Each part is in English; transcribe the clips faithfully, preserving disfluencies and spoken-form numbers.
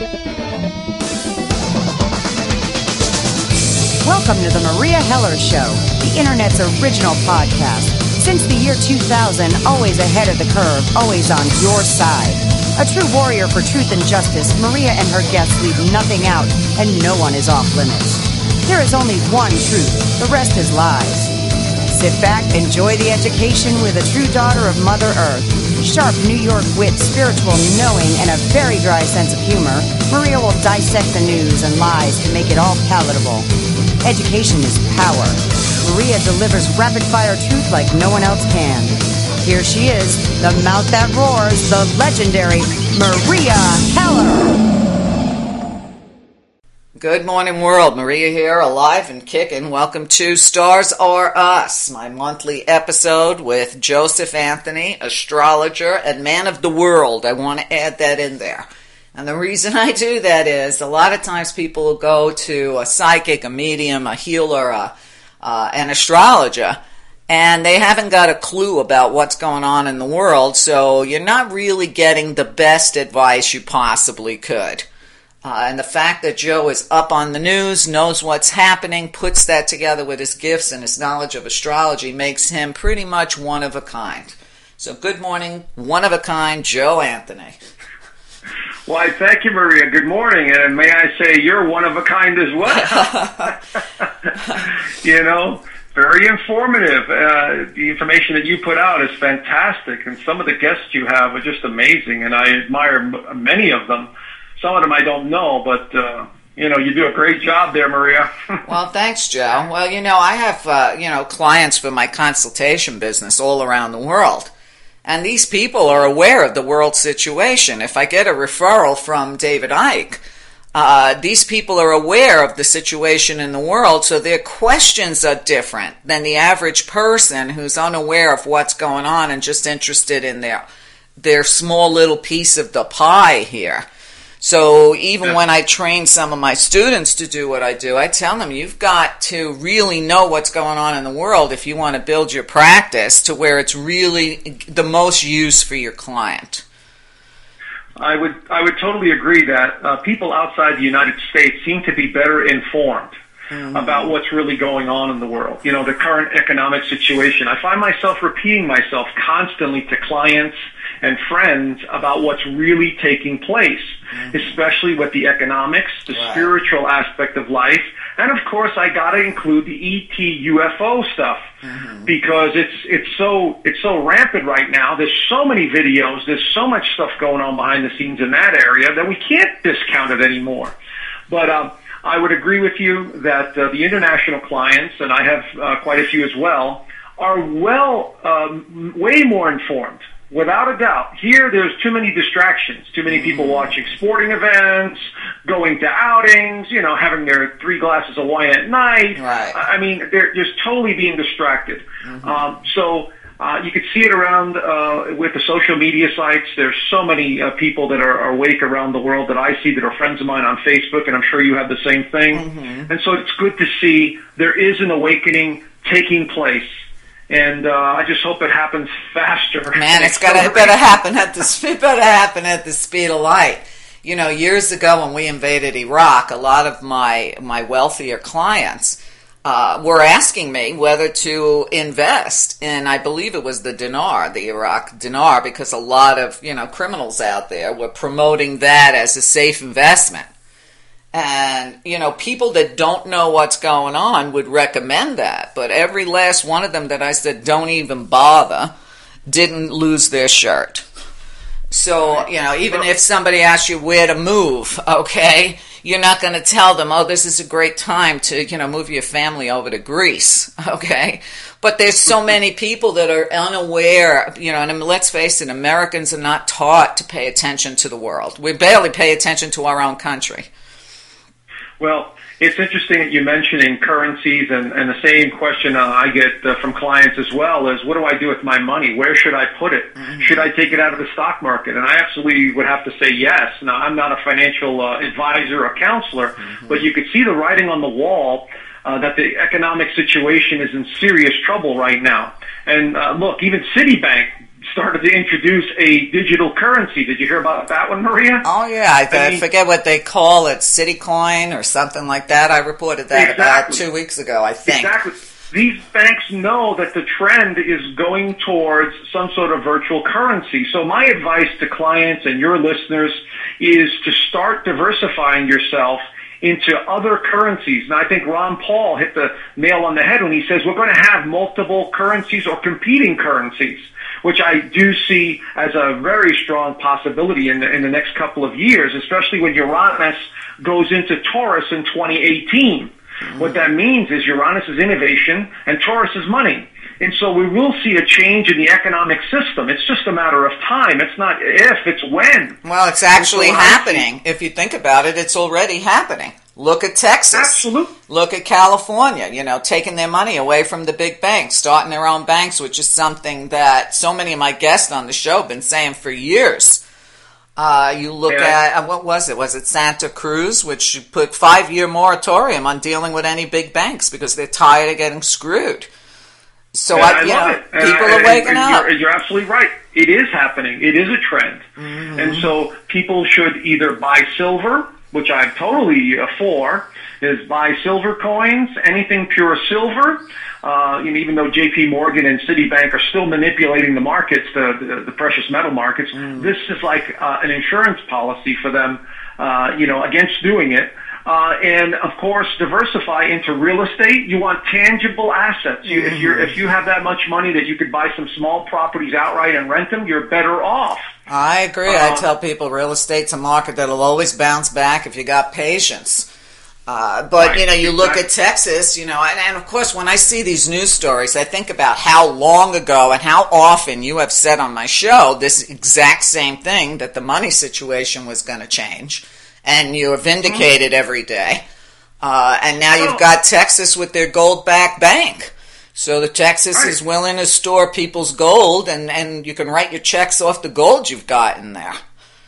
Welcome to the Maria Heller Show, the Internet's original podcast. Since the year two thousand, always ahead of the curve, always on your side. A true warrior for truth and justice, Maria and her guests leave nothing out, and no one is off limits. There is only one truth, the rest is lies. Sit back, enjoy the education with a true daughter of Mother Earth. Sharp New York wit, spiritual knowing, and a very dry sense of humor, Maria will dissect the news and lies to make it all palatable. Education is power. Maria delivers rapid-fire truth like no one else can. Here she is, the mouth that roars, the legendary Maria Heller. Good morning, world. Maria here, alive and kicking. Welcome to Stars Are Us, my monthly episode with Joseph Anthony, astrologer and man of the world. I want to add that in there. And the reason I do that is a lot of times people will go to a psychic, a medium, a healer, a, uh, an astrologer, and they haven't got a clue about what's going on in the world, so you're not really getting the best advice you possibly could. Uh, and the fact that Joe is up on the news, knows what's happening, puts that together with his gifts and his knowledge of astrology makes him pretty much one of a kind. So good morning, one of a kind, Joe Anthony. Well, I thank you, Maria. Good morning, and may I say you're one of a kind as well. You know, very informative. Uh, the information that you put out is fantastic, and some of the guests you have are just amazing, and I admire m- many of them. Some of them I don't know, but, uh, you know, you do a great job there, Maria. Well, thanks, Joe. Well, you know, I have, uh, you know, clients for my consultation business all around the world. And these people are aware of the world situation. If I get a referral from David Icke, uh, these people are aware of the situation in the world, so their questions are different than the average person who's unaware of what's going on and just interested in their their small little piece of the pie here. So even when I train some of my students to do what I do, I tell them you've got to really know what's going on in the world if you want to build your practice to where it's really the most use for your client. I would I would totally agree that uh, people outside the United States seem to be better informed mm-hmm. about what's really going on in the world. You know, the current economic situation. I find myself repeating myself constantly to clients and friends about what's really taking place, mm-hmm. especially with the economics, the right. spiritual aspect of life, and of course I got to include the E T U F O stuff mm-hmm. because it's it's so it's so rampant right now. There's so many videos, there's so much stuff going on behind the scenes in that area that we can't discount it anymore. But um, I would agree with you that uh, the international clients, and I have uh, quite a few as well, are well um, way more informed. Without a doubt. Here, there's too many distractions, too many people watching sporting events, going to outings, you know, having their three glasses of wine at night. Right. I mean, they're just totally being distracted. Mm-hmm. Um, so uh, you could see it around uh, with the social media sites. There's so many uh, people that are, are awake around the world that I see that are friends of mine on Facebook, and I'm sure you have the same thing. Mm-hmm. And so it's good to see there is an awakening taking place. And uh, I just hope it happens faster. Man, it's got to better happen at the it better happen at the speed of light. You know, years ago when we invaded Iraq, a lot of my my wealthier clients uh, were asking me whether to invest in, I believe it was the dinar, the Iraq dinar, because a lot of you know criminals out there were promoting that as a safe investment. And, you know, people that don't know what's going on would recommend that. But every last one of them that I said, don't even bother, didn't lose their shirt. So, you know, even if somebody asks you where to move, okay, you're not going to tell them, oh, this is a great time to, you know, move your family over to Greece, okay? But there's so many people that are unaware, you know, and let's face it, Americans are not taught to pay attention to the world. We barely pay attention to our own country. Well, it's interesting that you're mentioning currencies, and, and the same question uh, I get uh, from clients as well is, what do I do with my money? Where should I put it? Mm-hmm. Should I take it out of the stock market? And I absolutely would have to say yes. Now, I'm not a financial uh, advisor or counselor, mm-hmm. but you could see the writing on the wall uh, that the economic situation is in serious trouble right now. And uh, look, even Citibank started to introduce a digital currency. Did you hear about that one, Maria? Oh, yeah. I, I, I mean, forget what they call it, Citicoin or something like that. I reported that exactly. about two weeks ago, I think. Exactly. These banks know that the trend is going towards some sort of virtual currency. So my advice to clients and your listeners is to start diversifying yourself into other currencies. And I think Ron Paul hit the nail on the head when he says we're going to have multiple currencies or competing currencies, which I do see as a very strong possibility in the, in the next couple of years, especially when Uranus goes into Taurus in twenty eighteen. Mm-hmm. What that means is Uranus is innovation and Taurus is money. And so we will see a change in the economic system. It's just a matter of time. It's not if, it's when. Well, it's actually so happening. If you think about it, it's already happening. Look at Texas. Absolutely. Look at California, you know, taking their money away from the big banks, starting their own banks, which is something that so many of my guests on the show have been saying for years. Uh, you look yeah. at, uh, what was it? Was it Santa Cruz, which put five-year moratorium on dealing with any big banks because they're tired of getting screwed. So, and I, I you love know, it. And people I, are waking and up. You're, you're absolutely right. It is happening. It is a trend. Mm-hmm. And so people should either buy silver, which I'm totally uh, for, is buy silver coins, anything pure silver. Uh, you know, even though J P Morgan and Citibank are still manipulating the markets, the, the, the precious metal markets, mm. this is like uh, an insurance policy for them, uh, you know, against doing it. Uh, and of course, diversify into real estate. You want tangible assets. You, mm-hmm. If you're, if you have that much money that you could buy some small properties outright and rent them, you're better off. I agree. Uh, I tell people real estate's a market that'll always bounce back if you got patience. Uh, but, right. you know, you look at Texas, you know, and, and of course, when I see these news stories, I think about how long ago and how often you have said on my show this exact same thing, that the money situation was going to change. And you're vindicated mm-hmm. every day. Uh, and now you've got Texas with their gold-backed bank. So the Texas right. is willing to store people's gold, and, and you can write your checks off the gold you've got in there.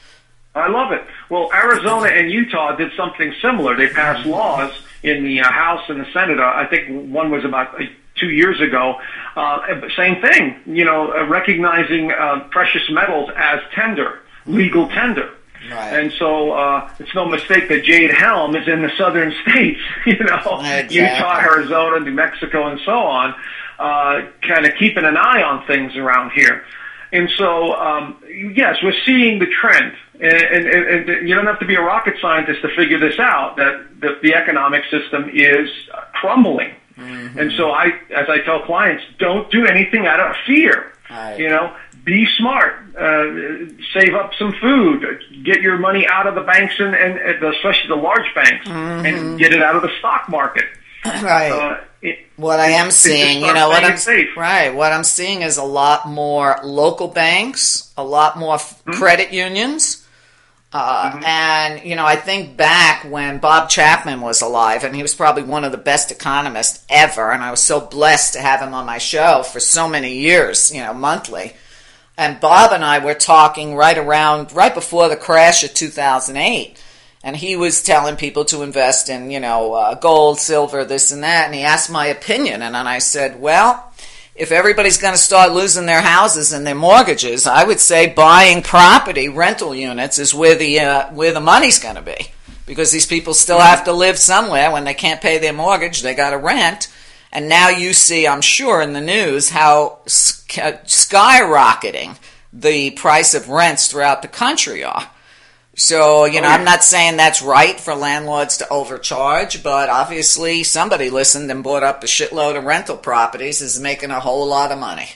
I love it. Well, Arizona and Utah did something similar. They passed laws in the uh, House and the Senate. Uh, I think one was about uh, two years ago. Uh, same thing, you know, uh, recognizing uh, precious metals as tender, legal tender. Right. And so uh, it's no mistake that Jade Helm is in the southern states, you know, exactly. Utah, Arizona, New Mexico, and so on, uh, kind of keeping an eye on things around here. And so, um, yes, we're seeing the trend. And, and, and you don't have to be a rocket scientist to figure this out, that the, the economic system is crumbling. Mm-hmm. And so I, as I tell clients, don't do anything out of fear. Right. You know, be smart, uh, save up some food, get your money out of the banks and, and, and especially the large banks, mm-hmm. and get it out of the stock market. Right. Uh, it, what I am seeing, you know, what I'm safe. right. What I'm seeing is a lot more local banks, a lot more mm-hmm. credit unions. Uh, mm-hmm. And, you know, I think back when Bob Chapman was alive, and he was probably one of the best economists ever, and I was so blessed to have him on my show for so many years, you know, monthly. And Bob and I were talking right around, right before the crash of two thousand eight, and he was telling people to invest in, you know, uh, gold, silver, this and that, and he asked my opinion, and then I said, well, if everybody's going to start losing their houses and their mortgages, I would say buying property, rental units, is where the uh, where the money's going to be, because these people still have to live somewhere. When they can't pay their mortgage, they got to rent. And now you see, I'm sure, in the news how skyrocketing the price of rents throughout the country are. So, you know, oh, yeah. I'm not saying that's right for landlords to overcharge, but obviously somebody listened and bought up a shitload of rental properties is making a whole lot of money.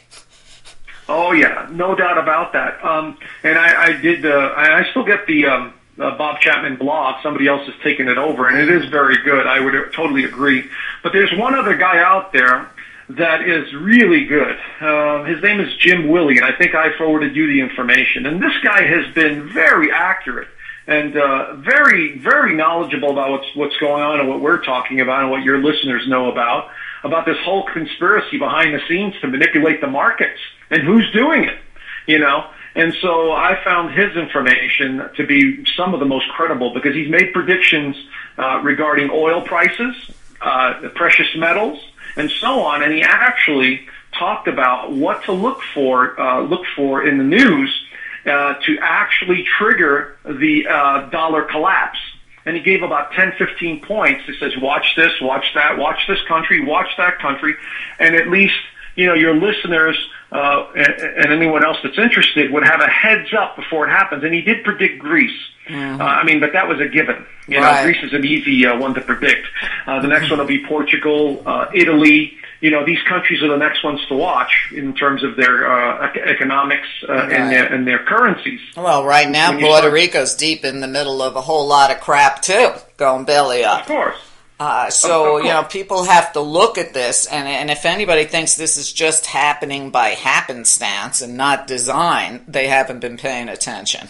Oh, yeah, no doubt about that. Um, and I, I did, uh, I, I still get the um, uh, Bob Chapman blog. Somebody else has taken it over, and it is very good. I would totally agree. But there's one other guy out there that is really good. Uh, his name is Jim Willie, and I think I forwarded you the information. And this guy has been very accurate and uh, very, very knowledgeable about what's what's going on and what we're talking about and what your listeners know about, about this whole conspiracy behind the scenes to manipulate the markets and who's doing it, you know. And so I found his information to be some of the most credible because he's made predictions uh, regarding oil prices, uh, the precious metals, and so on, and he actually talked about what to look for, uh, look for in the news uh, to actually trigger the uh, dollar collapse. And he gave about ten, fifteen points. He says, watch this, watch that, watch this country, watch that country. And at least, you know, your listeners uh, and, and anyone else that's interested would have a heads up before it happens. And he did predict Greece. Mm-hmm. Uh, I mean, but that was a given. You know, right. Greece is an easy uh, one to predict. Uh, the next one will be Portugal, uh, Italy. You know, these countries are the next ones to watch in terms of their uh, economics uh, right. and, their, and their currencies. Well, right now, Puerto start... Rico's deep in the middle of a whole lot of crap, too, going belly up. Of course. Uh, so, you know, people have to look at this, and, and if anybody thinks this is just happening by happenstance and not design, they haven't been paying attention.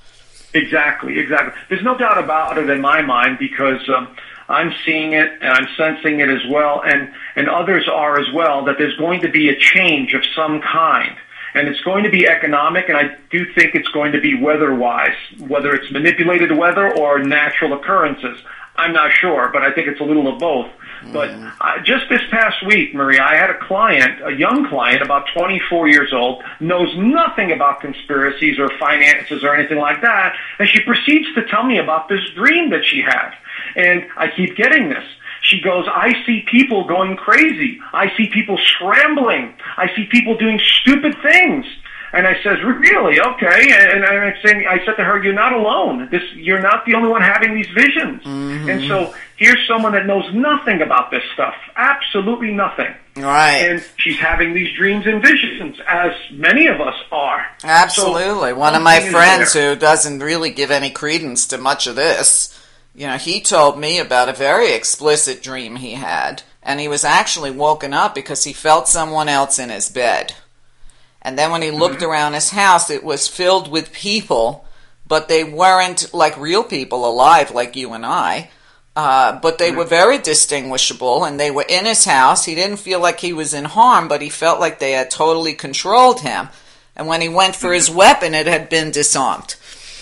Exactly, exactly. There's no doubt about it in my mind because um, I'm seeing it and I'm sensing it as well, and, and others are as well, that there's going to be a change of some kind. And it's going to be economic, and I do think it's going to be weather-wise, whether it's manipulated weather or natural occurrences. I'm not sure, but I think it's a little of both. Mm. But uh, just this past week, Maria, I had a client, a young client, about twenty-four years old, knows nothing about conspiracies or finances or anything like that, and she proceeds to tell me about this dream that she had. And I keep getting this. She goes, I see people going crazy. I see people scrambling. I see people doing stupid things. And I says, really? Okay. And I'm saying, I said to her, you're not alone. This, you're not the only one having these visions. Mm-hmm. And so here's someone that knows nothing about this stuff. Absolutely nothing. Right. And she's having these dreams and visions, as many of us are. Absolutely. So, one of my friends who doesn't really give any credence to much of this, you know, he told me about a very explicit dream he had. And he was actually woken up because he felt someone else in his bed. And then when he looked mm-hmm. around his house, it was filled with people, but they weren't like real people alive like you and I. Uh, but they mm-hmm. were very distinguishable, and they were in his house. He didn't feel like he was in harm, but he felt like they had totally controlled him. And when he went for mm-hmm. his weapon, it had been disarmed.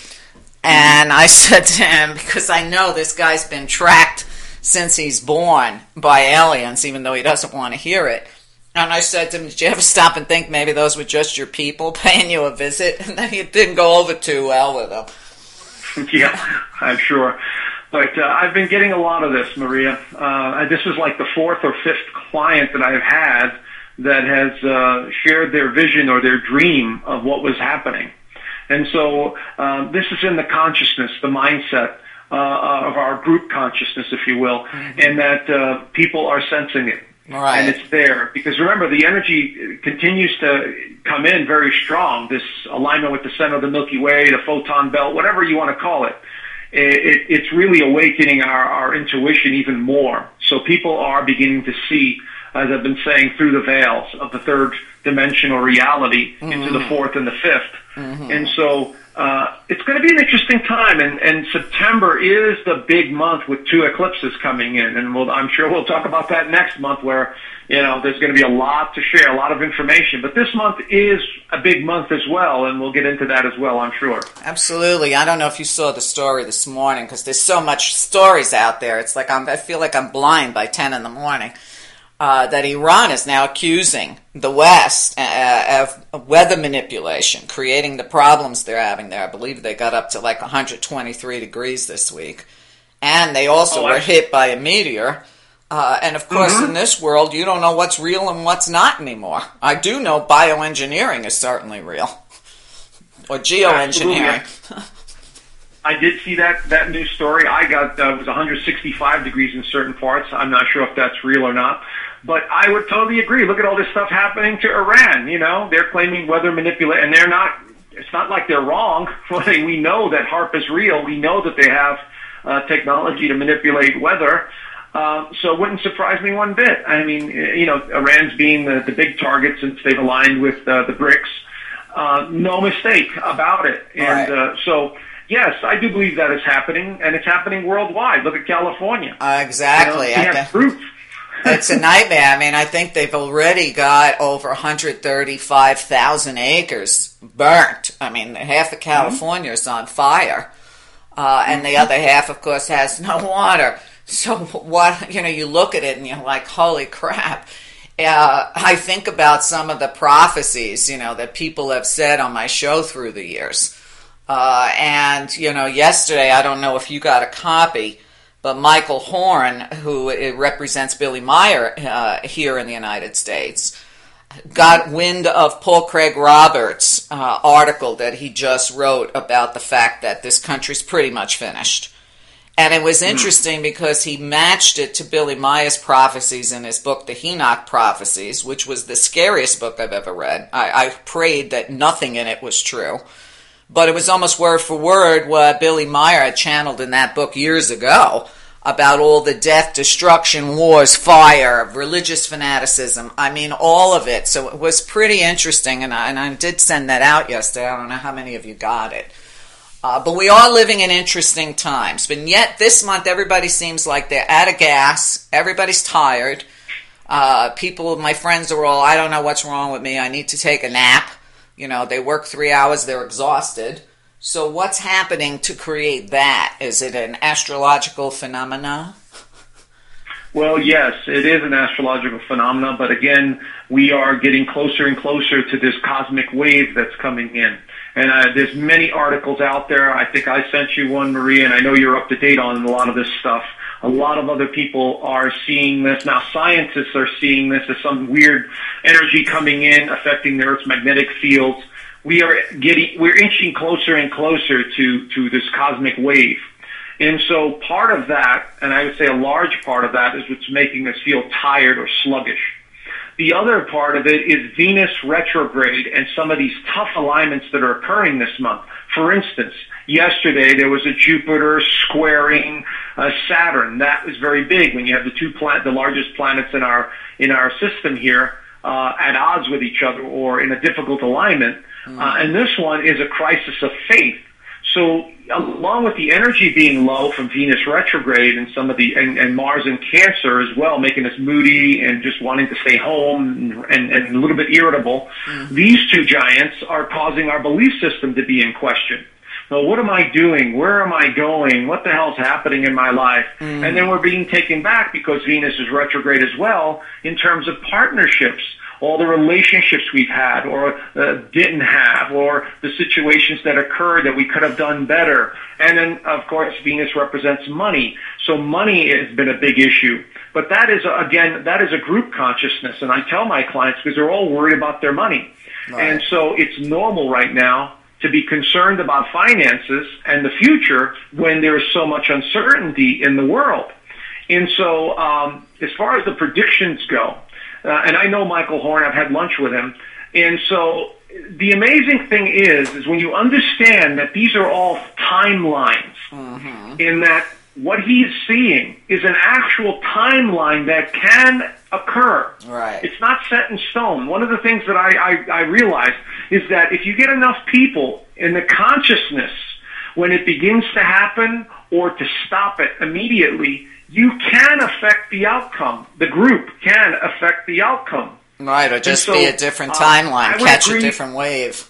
And I said to him, because I know this guy's been tracked since he's born by aliens, even though he doesn't want to hear it. And I said to him, did you ever stop and think maybe those were just your people paying you a visit? And then he didn't go over too well with them. Yeah, I'm sure. But uh, I've been getting a lot of this, Maria. Uh, this is like the fourth or fifth client that I've had that has uh, shared their vision or their dream of what was happening. And so uh, this is in the consciousness, the mindset uh, of our group consciousness, if you will, mm-hmm. and that uh, people are sensing it. Right. And it's there. Because remember, the energy continues to come in very strong, this alignment with the center of the Milky Way, the photon belt, whatever you want to call it. It, it it's really awakening our, our intuition even more. So people are beginning to see, as I've been saying, through the veils of the third dimensional reality mm-hmm. into the fourth and the fifth. Mm-hmm. And so uh, it's going to be an interesting time. And, and September is the big month with two eclipses coming in. And we'll, I'm sure we'll talk about that next month where, you know, there's going to be a lot to share, a lot of information. But this month is a big month as well, and we'll get into that as well, I'm sure. Absolutely. I don't know if you saw the story this morning because there's so much stories out there. It's like I'm, I feel like I'm blind by ten in the morning. Uh, that Iran is now accusing the West uh, of weather manipulation, creating the problems they're having there. I believe they got up to like one hundred twenty-three degrees this week. And they also oh, were hit by a meteor. Uh, and of course, mm-hmm. in this world, you don't know what's real and what's not anymore. I do know bioengineering is certainly real. Or geoengineering. I did see that, that news story. I got, uh, it was one hundred sixty-five degrees in certain parts. I'm not sure if that's real or not. But I would totally agree. Look at all this stuff happening to Iran. You know, they're claiming weather manipulation, and they're not, it's not like they're wrong. We know that HAARP is real. We know that they have uh, technology to manipulate weather. Uh, so it wouldn't surprise me one bit. I mean, you know, Iran's being the, the big target since they've aligned with uh, the BRICS. Uh, no mistake about it. And right. uh, so... Yes, I do believe that is happening, and it's happening worldwide. Look at California. Uh, exactly. You know, we have proof. It's a nightmare. I mean, I think they've already got over one hundred thirty-five thousand acres burnt. I mean, half of California is on fire, uh, and the other half, of course, has no water. So what, you know, you look at it and you're like, holy crap. uh, I think about some of the prophecies, you know, that people have said on my show through the years. Uh, and, you know, yesterday, I don't know if you got a copy, but Michael Horn, who represents Billy Meyer uh, here in the United States, got wind of Paul Craig Roberts' uh, article that he just wrote about the fact that this country's pretty much finished. And it was interesting mm. because he matched it to Billy Meyer's prophecies in his book, The Enoch Prophecies, which was the scariest book I've ever read. I, I prayed that nothing in it was true. But it was almost word for word what Billy Meyer had channeled in that book years ago about all the death, destruction, wars, fire, religious fanaticism. I mean, all of it. So it was pretty interesting, and I, and I did send that out yesterday. I don't know how many of you got it. Uh, but we are living in interesting times. But yet this month, everybody seems like they're out of gas. Everybody's tired. Uh, people, my friends are all, I don't know what's wrong with me. I need to take a nap. You know, they work three hours. They're exhausted. So what's happening to create that? Is it an astrological phenomena? Well, yes, it is an astrological phenomenon, but again, we are getting closer and closer to this cosmic wave that's coming in. And uh, there's many articles out there. I think I sent you one, Maria, and I know you're up to date on a lot of this stuff. A lot of other people are seeing this. Now, scientists are seeing this as some weird energy coming in, affecting the Earth's magnetic fields. We are getting, we're inching closer and closer to, to this cosmic wave. And so part of that, and I would say a large part of that, is what's making us feel tired or sluggish. The other part of it is Venus retrograde and some of these tough alignments that are occurring this month. For instance, yesterday there was a Jupiter squaring uh, Saturn. That was very big when you have the two planet, the largest planets in our in our system here uh, at odds with each other or in a difficult alignment. Mm. Uh, and this one is a crisis of faith. So along with the energy being low from Venus retrograde and some of the and, and Mars in Cancer as well, making us moody and just wanting to stay home and, and a little bit irritable, mm. these two giants are causing our belief system to be in question. So what am I doing? Where am I going? What the hell's happening in my life? Mm. And then we're being taken back because Venus is retrograde as well in terms of partnerships. All the relationships we've had or uh, didn't have, or the situations that occurred that we could have done better. And then, of course, Venus represents money. So money has been a big issue. But that is, again, that is a group consciousness. And I tell my clients because they're all worried about their money. Right. And so it's normal right now to be concerned about finances and the future when there is so much uncertainty in the world. And so um, as far as the predictions go, Uh, and I know Michael Horn, I've had lunch with him. And so the amazing thing is, is when you understand that these are all timelines, mm-hmm. in that what he's seeing is an actual timeline that can occur. Right. It's not set in stone. One of the things that I, I, I realize is that if you get enough people in the consciousness when it begins to happen or to stop it immediately, you can affect the outcome. The group can affect the outcome. Right, or just so, be a different timeline, uh, catch agree, a different wave.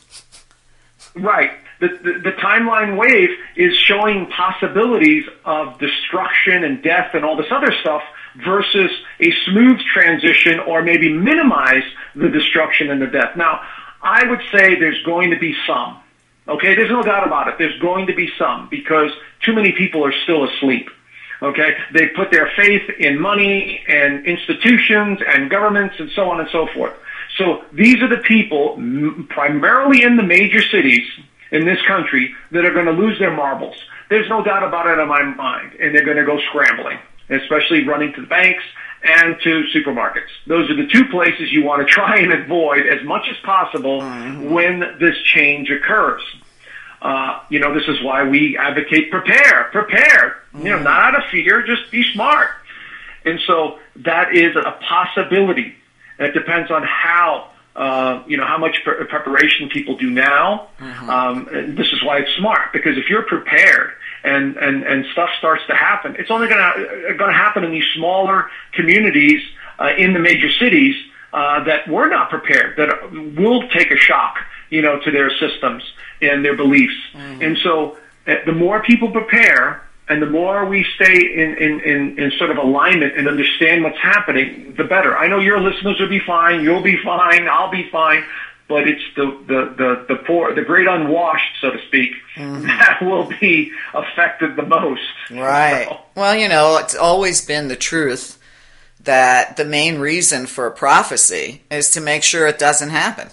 Right. The, the, the timeline wave is showing possibilities of destruction and death and all this other stuff versus a smooth transition or maybe minimize the destruction and the death. Now, I would say there's going to be some. Okay, there's no doubt about it. There's going to be some because too many people are still asleep. Okay, they put their faith in money and institutions and governments and so on and so forth. So these are the people, primarily in the major cities in this country, that are going to lose their marbles. There's no doubt about it in my mind, and they're going to go scrambling, especially running to the banks and to supermarkets. Those are the two places you want to try and avoid as much as possible mm-hmm. when this change occurs. Uh, you know, this is why we advocate prepare, prepare. Mm. You know, not out of fear, just be smart. And so that is a possibility. It depends on how, uh, you know, how much pre- preparation people do now. Mm-hmm. Um, and this is why it's smart, because if you're prepared and, and, and stuff starts to happen, it's only going to going to happen in these smaller communities uh, in the major cities uh, that were not prepared, that will take a shock, you know, to their systems and their beliefs. Mm-hmm. And so uh, the more people prepare And the more we stay in, in, in, in sort of alignment and understand what's happening, the better. I know your listeners will be fine, you'll be fine, I'll be fine, but it's the, the, the, the poor, the great unwashed, so to speak, mm-hmm. that will be affected the most. Right. So. Well, you know, it's always been the truth that the main reason for a prophecy is to make sure it doesn't happen.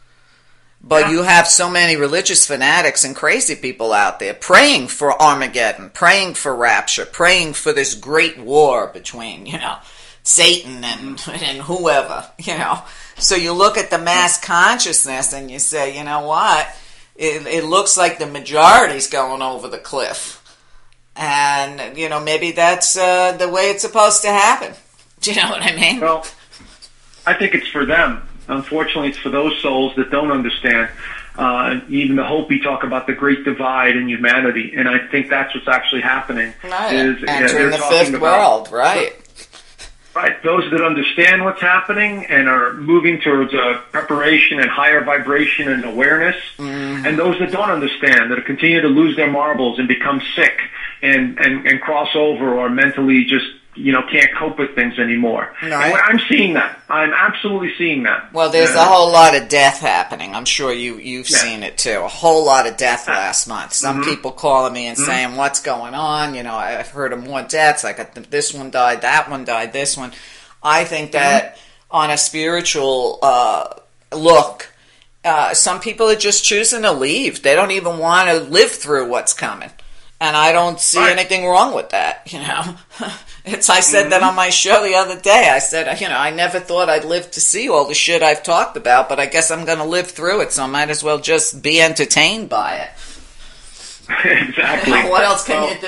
But yeah. you have so many religious fanatics and crazy people out there praying for Armageddon, praying for rapture, praying for this great war between, you know, Satan and, and whoever, you know. So you look at the mass consciousness and you say, you know what, it, it looks like the majority's going over the cliff. And, you know, maybe that's uh, the way it's supposed to happen. Do you know what I mean? Well, I think it's for them. Unfortunately, it's for those souls that don't understand. Uh, even the Hopi talk about the great divide in humanity, and I think that's what's actually happening. Right. Is, Entering yeah, the fifth about, world, right. Right. Those that understand what's happening and are moving towards uh, preparation and higher vibration and awareness, mm-hmm. and those that don't understand, that continue to lose their marbles and become sick and, and, and cross over or mentally just you know, can't cope with things anymore. Right. I'm seeing that. I'm absolutely seeing that. Well, there's uh, a whole lot of death happening. I'm sure you, you've yeah. seen it too. A whole lot of death last month. Some mm-hmm. people calling me and mm-hmm. saying, what's going on? You know, I've heard of more deaths. I got this one died, that one died, this one. I think that mm-hmm. on a spiritual uh, look, uh, some people are just choosing to leave. They don't even want to live through what's coming. And I don't see right. anything wrong with that, you know. It's. I said mm-hmm. that on my show the other day. I said, you know, I never thought I'd live to see all the shit I've talked about, but I guess I'm going to live through it, so I might as well just be entertained by it. Exactly. What else can well, you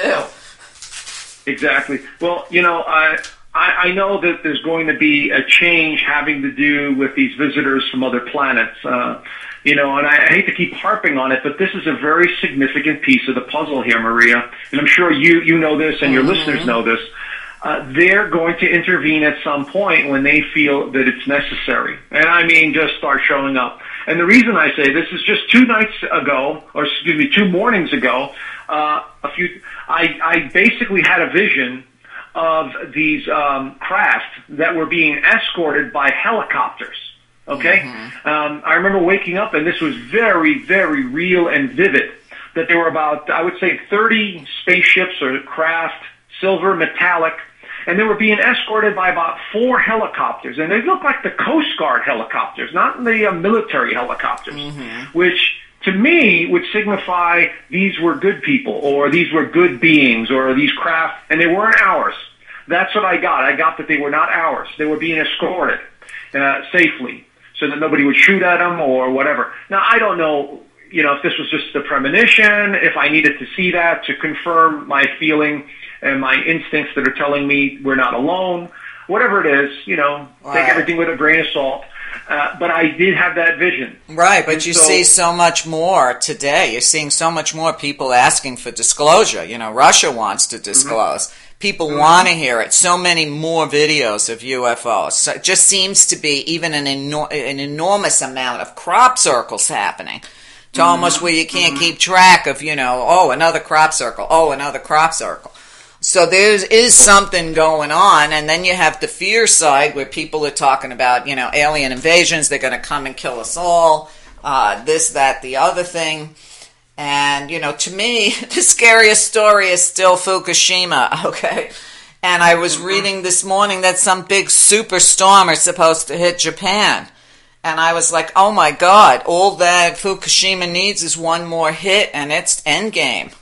do? Exactly. Well, you know, I, I I know that there's going to be a change having to do with these visitors from other planets. Uh, You know, and I hate to keep harping on it, but this is a very significant piece of the puzzle here, Maria. And I'm sure you, you know this and your mm-hmm. listeners know this. Uh, they're going to intervene at some point when they feel that it's necessary. And I mean, just start showing up. And the reason I say this is just two nights ago, or excuse me, two mornings ago, uh, a few, I, I basically had a vision of these um, craft that were being escorted by helicopters. Okay? Mm-hmm. Um, I remember waking up, and this was very, very real and vivid, that there were about, I would say, thirty spaceships or craft, silver, metallic, and they were being escorted by about four helicopters. And they looked like the Coast Guard helicopters, not the uh, military helicopters, mm-hmm. which to me would signify these were good people, or these were good beings, or these craft, and they weren't ours. That's what I got. I got that they were not ours. They were being escorted uh, safely, so that nobody would shoot at them or whatever. Now, I don't know, you know, if this was just a premonition, if I needed to see that to confirm my feeling and my instincts that are telling me we're not alone, whatever it is, you know, wow. take everything with a grain of salt. Uh, but I did have that vision. Right, but and you so, see so much more today. You're seeing so much more people asking for disclosure. You know, Russia wants to disclose. Mm-hmm. People mm-hmm. want to hear it. So many more videos of U F Os. So it just seems to be even an, enor- an enormous amount of crop circles happening to mm-hmm. almost where you can't mm-hmm. keep track of, you know, oh, another crop circle, oh, another crop circle. So there is something going on, and then you have the fear side where people are talking about, you know, alien invasions, they're going to come and kill us all, uh, this, that, the other thing. And, you know, to me, the scariest story is still Fukushima, okay? And I was reading this morning that some big superstorm is supposed to hit Japan. And I was like, oh my God, all that Fukushima needs is one more hit, and it's endgame.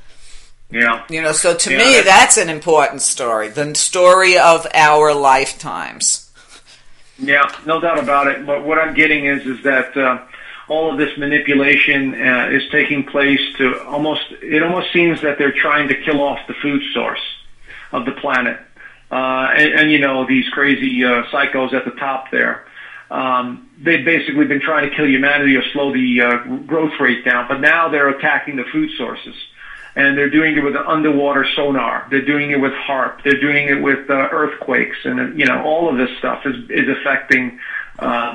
Yeah. You know, so to yeah, me, that's, that's an important story. The story of our lifetimes. Yeah, no doubt about it. But what I'm getting is, is that uh, all of this manipulation uh, is taking place to almost, it almost seems that they're trying to kill off the food source of the planet. Uh, and, and, you know, these crazy uh, psychos at the top there. Um, they've basically been trying to kill humanity or slow the uh, growth rate down. But now they're attacking the food sources. And they're doing it with an underwater sonar. They're doing it with HAARP. They're doing it with uh, earthquakes. And, uh, you know, all of this stuff is, is affecting um,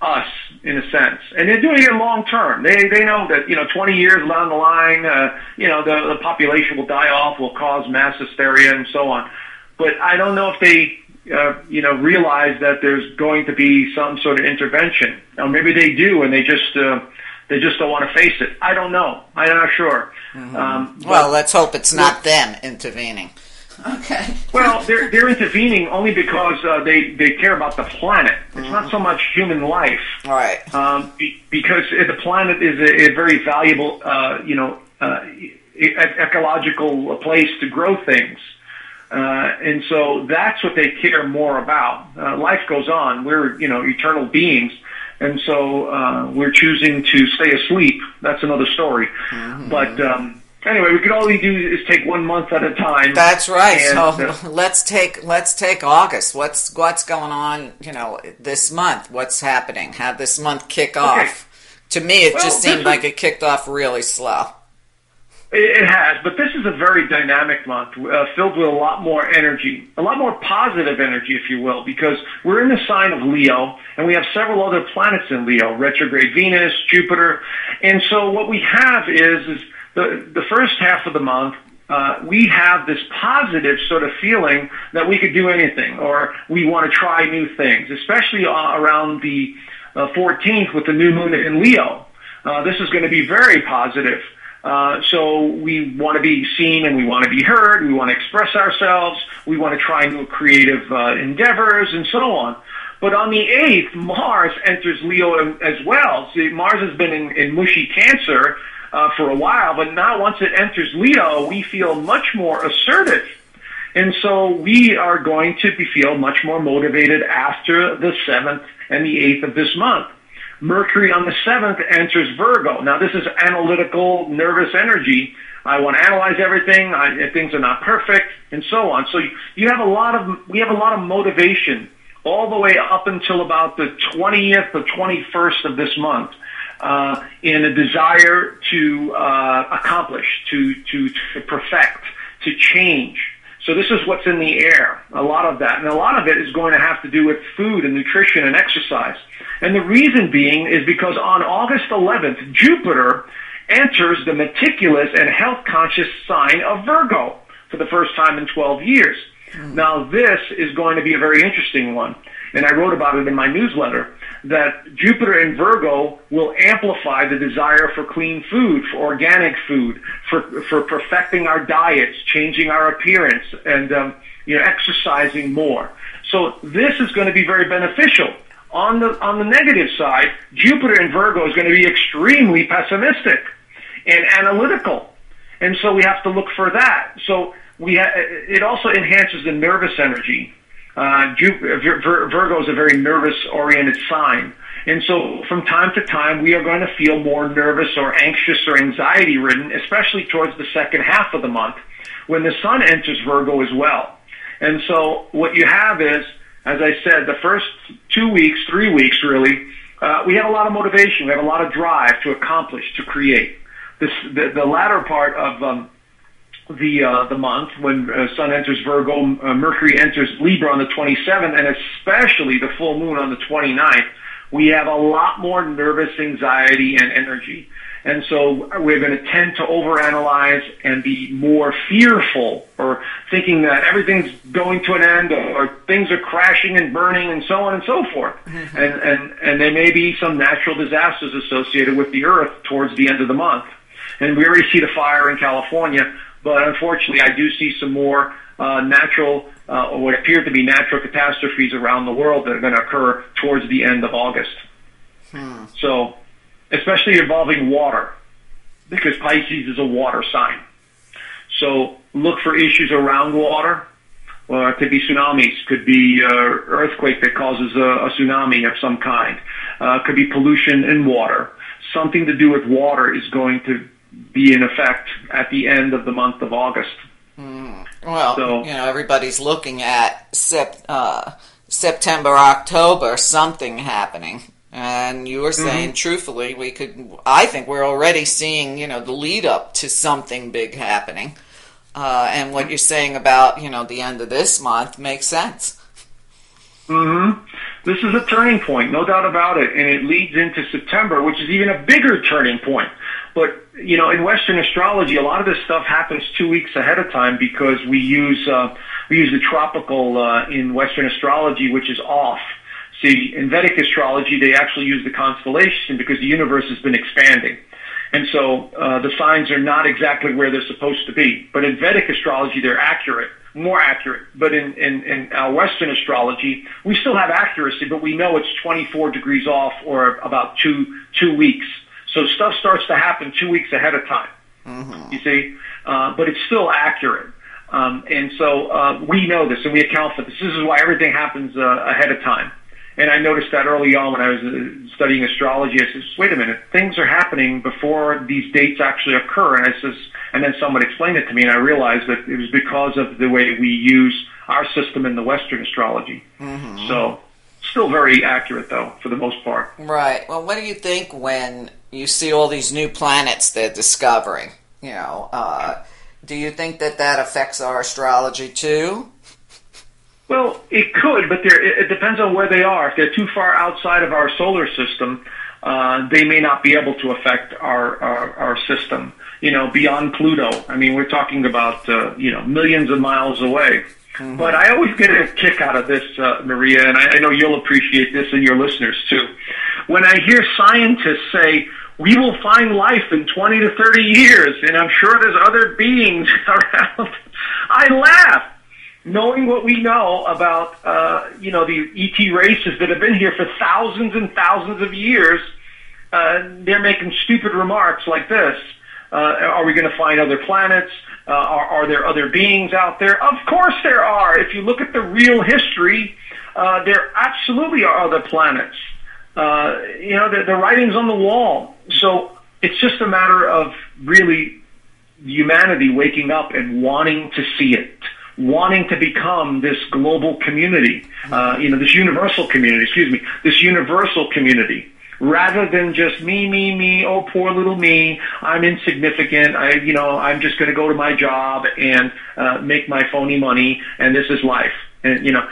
us in a sense, and they're doing it long term. They they know that you know twenty years down the line, uh, you know the the population will die off, will cause mass hysteria and so on. But I don't know if they uh, you know realize that there's going to be some sort of intervention, or maybe they do, and they just uh, they just don't want to face it. I don't know. I'm not sure. Mm-hmm. Um, well, let's hope it's not them intervening. Okay. Well, they're they're intervening only because uh, they they care about the planet. It's mm-hmm. not so much human life, right? Um, be, because the planet is a, a very valuable, uh, you know, uh, e- ecological place to grow things, uh, and so that's what they care more about. Uh, life goes on. We're you know eternal beings, and so uh, we're choosing to stay asleep. That's another story, mm-hmm. but. Um, Anyway, we could all we do is take one month at a time. That's right. And, so uh, let's take let's take August. What's what's going on? You know, this month. What's happening? How this month kick off? Okay. To me, it well, just seemed is, like it kicked off really slow. It, it has, but this is a very dynamic month, uh, filled with a lot more energy, a lot more positive energy, if you will, because we're in the sign of Leo, and we have several other planets in Leo: retrograde Venus, Jupiter, and so what we have is is. The, the first half of the month, uh, we have this positive sort of feeling that we could do anything, or we want to try new things, especially uh, around the uh, fourteenth with the new moon in Leo. Uh, this is going to be very positive. Uh, so we want to be seen and we want to be heard. We want to express ourselves. We want to try new creative uh, endeavors and so on. But on the eighth, Mars enters Leo as well. See, Mars has been in, in mushy Cancer Uh, for a while, but now once it enters Leo, we feel much more assertive. And so we are going to be, feel much more motivated after the seventh and the eighth of this month. Mercury on the seventh enters Virgo. Now this is analytical, nervous energy. I want to analyze everything. I, things are not perfect, and so on. So you, you have a lot of, we have a lot of motivation all the way up until about the twentieth or twenty-first of this month. Uh, in a desire to uh, accomplish, to, to to perfect, to change. So this is what's in the air, a lot of that. And a lot of it is going to have to do with food and nutrition and exercise. And the reason being is because on August eleventh, Jupiter enters the meticulous and health-conscious sign of Virgo for the first time in twelve years. Mm. Now this is going to be a very interesting one. And I wrote about it in my newsletter, that Jupiter in Virgo will amplify the desire for clean food, for organic food, for for perfecting our diets, changing our appearance, and um, you know, exercising more. So this is going to be very beneficial. On the on the negative side, Jupiter in Virgo is going to be extremely pessimistic and analytical, and so we have to look for that. So we ha- it also enhances the nervous energy. Uh, Vir- Virgo is a very nervous-oriented sign. And so from time to time, we are going to feel more nervous or anxious or anxiety-ridden, especially towards the second half of the month, when the sun enters Virgo as well. And so what you have is, as I said, the first two weeks, three weeks really, uh, we have a lot of motivation. We have a lot of drive to accomplish, to create. This, the, the latter part of um, the uh, the month, when uh, Sun enters Virgo, uh, Mercury enters Libra on the twenty-seventh, and especially the full moon on the twenty-ninth, we have a lot more nervous anxiety and energy. And so we're going to tend to overanalyze and be more fearful, or thinking that everything's going to an end, or, or things are crashing and burning, and so on and so forth. Mm-hmm. And, and, and there may be some natural disasters associated with the Earth towards the end of the month. And we already see the fire in California, but unfortunately I do see some more uh, natural, uh, or what appear to be natural catastrophes around the world that are going to occur towards the end of August. Hmm. So, especially involving water, because Pisces is a water sign. So look for issues around water. Well, it could be tsunamis, could be uh, earthquake that causes a, a tsunami of some kind. Uh, could be pollution in water. Something to do with water is going to be in effect at the end of the month of August. Mm. Well, so, you know, everybody's looking at sep- uh, September, October, something happening. And you were saying, mm-hmm. truthfully, we could, I think we're already seeing, you know, the lead up to something big happening. Uh, and what you're saying about, you know, the end of this month makes sense. Mm-hmm. This is a turning point, no doubt about it, and it leads into September, which is even a bigger turning point. But, you know, in Western astrology, a lot of this stuff happens two weeks ahead of time because we use uh, we use the tropical uh, in Western astrology, which is off. See, in Vedic astrology, they actually use the constellation because the universe has been expanding. And so uh, the signs are not exactly where they're supposed to be. But in Vedic astrology, they're accurate, more accurate. But in, in, in our Western astrology, we still have accuracy, but we know it's twenty-four degrees off or about two two weeks. So stuff starts to happen two weeks ahead of time, mm-hmm. you see. Uh, but it's still accurate. Um, and so uh, we know this, and we account for this. This is why everything happens uh, ahead of time. And I noticed that early on when I was uh, studying astrology. I says, wait a minute, things are happening before these dates actually occur. And I says, and then someone explained it to me, and I realized that it was because of the way we use our system in the Western astrology. Mm-hmm. So still very accurate, though, for the most part. Right. Well, what do you think when you see all these new planets they're discovering? You know, uh, do you think that that affects our astrology, too? Well, it could, but there, it depends on where they are. If they're too far outside of our solar system, uh, they may not be able to affect our, our, our system, you know, beyond Pluto. I mean, we're talking about, uh, you know, millions of miles away. Mm-hmm. But I always get a kick out of this, uh, Maria, and I, I know you'll appreciate this and your listeners, too. When I hear scientists say, we will find life in twenty to thirty years, and I'm sure there's other beings around, I laugh. Knowing what we know about, uh, you know, the E T races that have been here for thousands and thousands of years, uh, they're making stupid remarks like this. Uh, are we going to find other planets? Uh, are, are there other beings out there? Of course there are. If you look at the real history, uh, there absolutely are other planets. Uh, you know, the, the writing's on the wall. So it's just a matter of really humanity waking up and wanting to see it. Wanting to become this global community, uh, you know, this universal community, excuse me, this universal community, rather than just me, me, me, oh, poor little me, I'm insignificant, I, you know, I'm just going to go to my job and uh, make my phony money, and this is life. And, you know,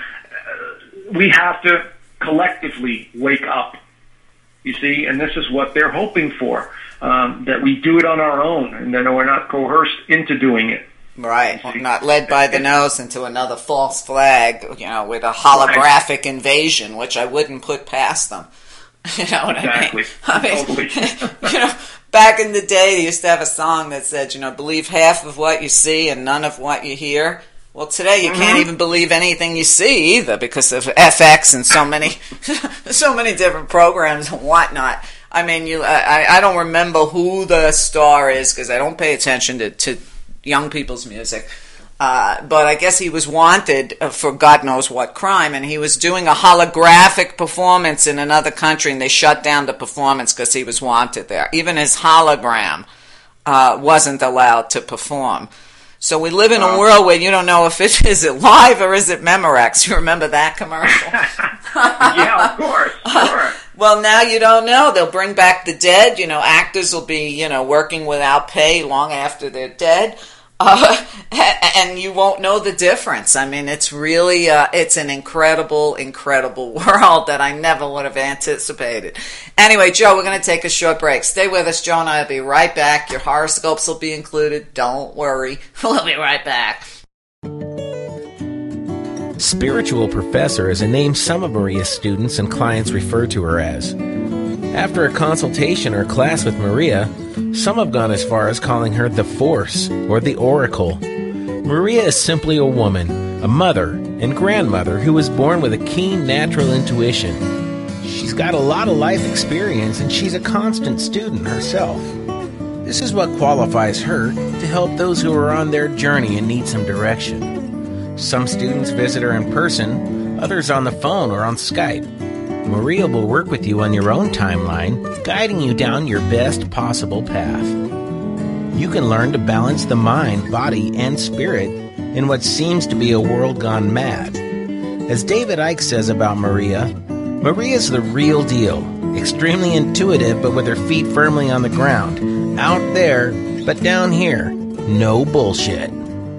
uh, we have to collectively wake up, you see, and this is what they're hoping for, um, that we do it on our own, and then we're not coerced into doing it. Right, not led by the nose into another false flag, you know, with a holographic invasion, which I wouldn't put past them. You know what exactly. I mean? I mean, totally. You know, back in the day, they used to have a song that said, you know, believe half of what you see and none of what you hear. Well, today you mm-hmm. can't even believe anything you see either because of F X and so many, so many different programs and whatnot. I mean, you, I, I don't remember who the star is because I don't pay attention to, to young people's music, uh, but I guess he was wanted for God knows what crime, and he was doing a holographic performance in another country, and they shut down the performance because he was wanted there. Even his hologram uh, wasn't allowed to perform. So we live in a world where you don't know if it is it live or is it Memorex. You remember that commercial? Yeah, of course, sure. Well, now you don't know. They'll bring back the dead. You know, actors will be, you know, working without pay long after they're dead. Uh, and you won't know the difference. I mean, it's really, uh, it's an incredible, incredible world that I never would have anticipated. Anyway, Joe, we're going to take a short break. Stay with us. Joe and I will be right back. Your horoscopes will be included. Don't worry. We'll be right back. Spiritual professor is a name some of Maria's students and clients refer to her as. After a consultation or class with Maria, some have gone as far as calling her the Force or the Oracle. Maria is simply a woman, a mother and grandmother who was born with a keen natural intuition. She's got a lot of life experience and she's a constant student herself. This is what qualifies her to help those who are on their journey and need some direction. Some students visit her in person, others on the phone or on Skype. Maria will work with you on your own timeline, guiding you down your best possible path. You can learn to balance the mind, body, and spirit in what seems to be a world gone mad. As David Icke says about Maria, Maria's the real deal, extremely intuitive but with her feet firmly on the ground, out there but down here, no bullshit.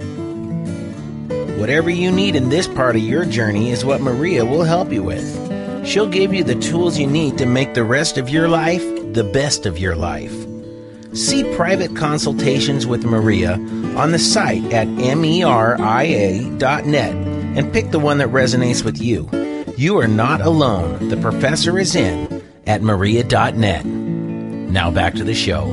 Whatever you need in this part of your journey is what Maria will help you with. She'll give you the tools you need to make the rest of your life the best of your life. See private consultations with Maria on the site at meria dot net and pick the one that resonates with you. You are not alone. The professor is in at meria dot net. Now back to the show.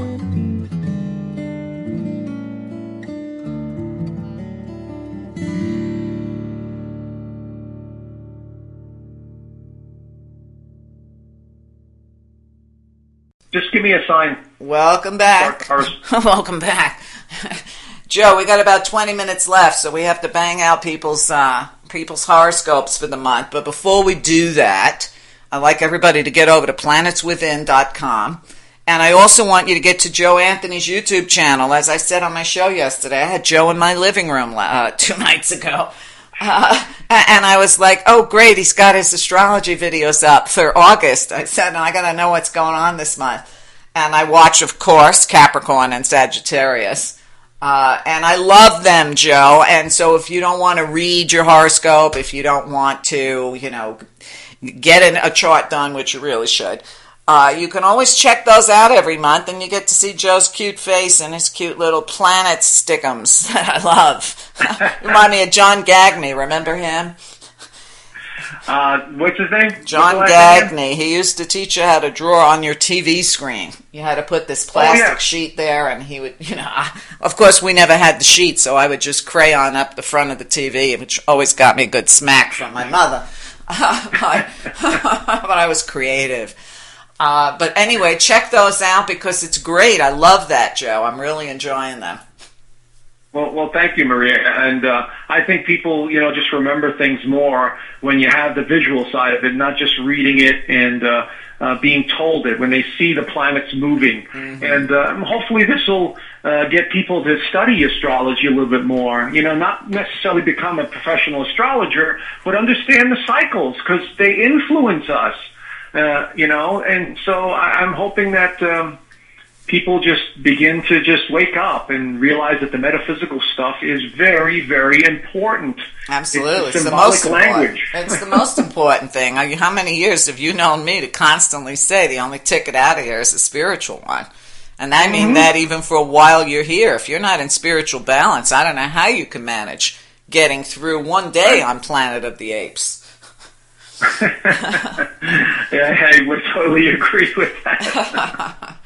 Just give me a sign. Welcome back. Welcome back. Joe, we got about twenty minutes left, so we have to bang out people's uh, people's horoscopes for the month. But before we do that, I'd like everybody to get over to planets within dot com. And I also want you to get to Joe Anthony's YouTube channel. As I said on my show yesterday, I had Joe in my living room uh, two nights ago. Uh, and I was like, oh, great, he's got his astrology videos up for August. I said, I got to know what's going on this month. And I watch, of course, Capricorn and Sagittarius. Uh, and I love them, Joe. And so if you don't want to read your horoscope, if you don't want to, you know, get an, a chart done, which you really should, Uh, you can always check those out every month, and you get to see Joe's cute face and his cute little planet stickums that I love. Remind me of John Gagne. Remember him? Uh, what's his name? John Gagne. He used to teach you how to draw on your T V screen. You had to put this plastic oh, yeah. sheet there, and he would, you know, I, of course we never had the sheet, so I would just crayon up the front of the T V, which always got me a good smack from my mother. but, but I was creative. Uh, but anyway, check those out because it's great. I love that, Joe. I'm really enjoying them. Well, well, thank you, Maria. And uh, I think people, you know, just remember things more when you have the visual side of it, not just reading it and uh, uh, being told it, when they see the planets moving. Mm-hmm. And uh, hopefully this will uh, get people to study astrology a little bit more. You know, not necessarily become a professional astrologer, but understand the cycles because they influence us. Uh, you know, and so I, I'm hoping that um, people just begin to just wake up and realize that the metaphysical stuff is very, very important. Absolutely. It's, it's the most language. Important. It's the most important thing. How many years have you known me to constantly say the only ticket out of here is the spiritual one? And I mean mm-hmm. that even for a while you're here. If you're not in spiritual balance, I don't know how you can manage getting through one day on Planet of the Apes. Yeah, I would totally agree with that.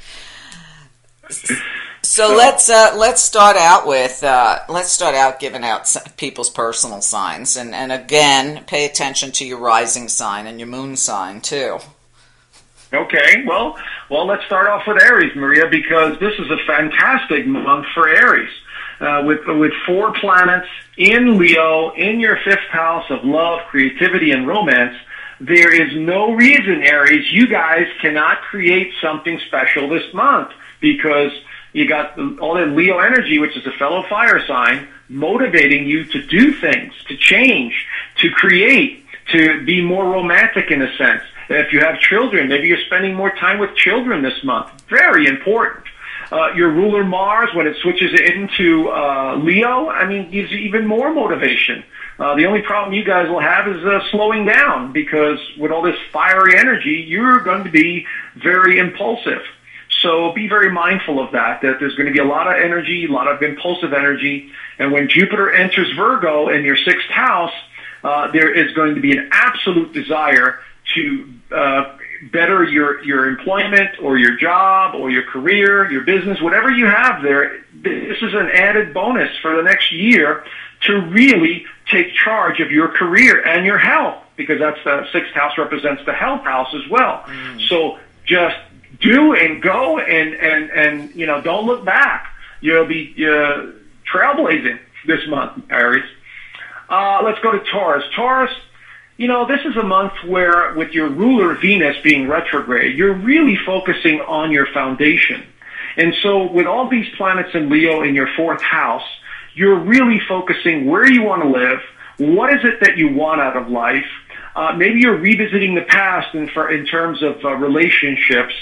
so, so let's uh, let's start out with uh, let's start out giving out people's personal signs, and and again, pay attention to your rising sign and your moon sign too. Okay, well, well, let's start off with Aries, Maria, because this is a fantastic month for Aries. Uh, with with four planets in Leo, in your fifth house of love, creativity, and romance, there is no reason, Aries, you guys cannot create something special this month because you got all that Leo energy, which is a fellow fire sign, motivating you to do things, to change, to create, to be more romantic in a sense. If you have children, maybe you're spending more time with children this month. Very important. Uh, your ruler Mars, when it switches into uh, Leo, I mean, gives you even more motivation. Uh, the only problem you guys will have is uh, slowing down because with all this fiery energy, you're going to be very impulsive. So be very mindful of that, that there's going to be a lot of energy, a lot of impulsive energy. And when Jupiter enters Virgo in your sixth house, uh, there is going to be an absolute desire to uh better your, your employment or your job or your career, your business, whatever you have there. This is an added bonus for the next year to really take charge of your career and your health because that's the sixth house represents the health house as well. Mm. So just do and go and, and, and, you know, don't look back. You'll be uh, trailblazing this month, Aries. Uh, let's go to Taurus. Taurus, you know, this is a month where, with your ruler Venus being retrograde, you're really focusing on your foundation. And so with all these planets in Leo in your fourth house, you're really focusing where you want to live, what is it that you want out of life. Uh, maybe you're revisiting the past in, for, in terms of uh, relationships.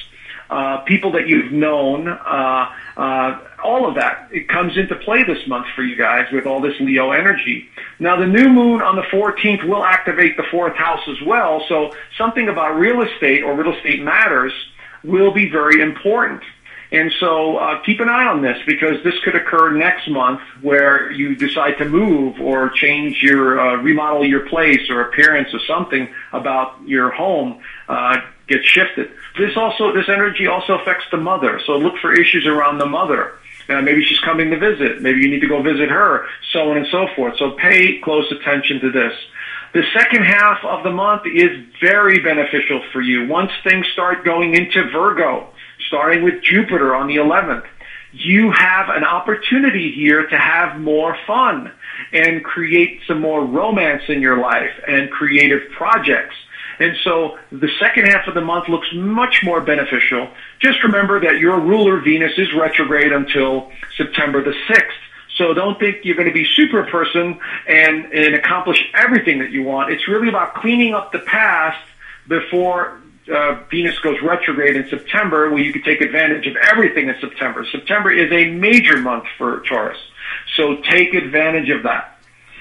uh, people that you've known, uh, uh, all of that. It comes into play this month for you guys with all this Leo energy. Now, the new moon on the fourteenth will activate the fourth house as well, so something about real estate or real estate matters will be very important. And so uh, keep an eye on this, because this could occur next month where you decide to move or change your, uh, remodel your place or appearance or something about your home uh, gets shifted. This also, this energy also affects the mother. So look for issues around the mother. Uh, maybe she's coming to visit. Maybe you need to go visit her, so on and so forth. So pay close attention to this. The second half of the month is very beneficial for you. Once things start going into Virgo, starting with Jupiter on the eleventh, you have an opportunity here to have more fun and create some more romance in your life and creative projects. And so the second half of the month looks much more beneficial. Just remember that your ruler, Venus, is retrograde until September the sixth. So don't think you're going to be super person and, and accomplish everything that you want. It's really about cleaning up the past before uh, Venus goes retrograde in September, where you can take advantage of everything in September. September is a major month for Taurus. So take advantage of that.